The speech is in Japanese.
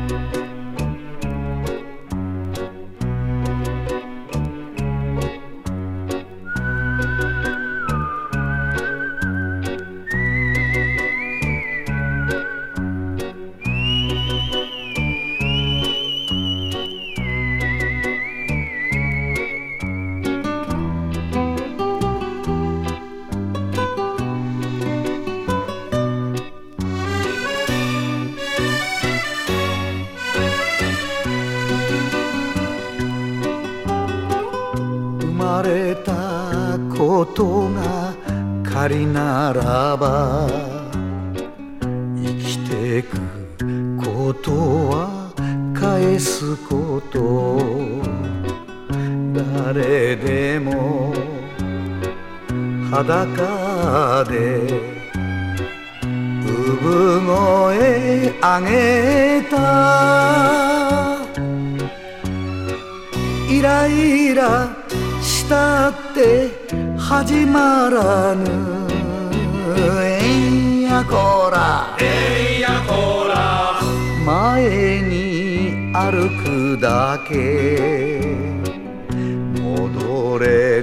生まれたことが仮ならば生きてくことは返すこと誰でも裸で産声上げたイライラしたって始まらぬえんやこらえいやこら前に歩くだけ戻れ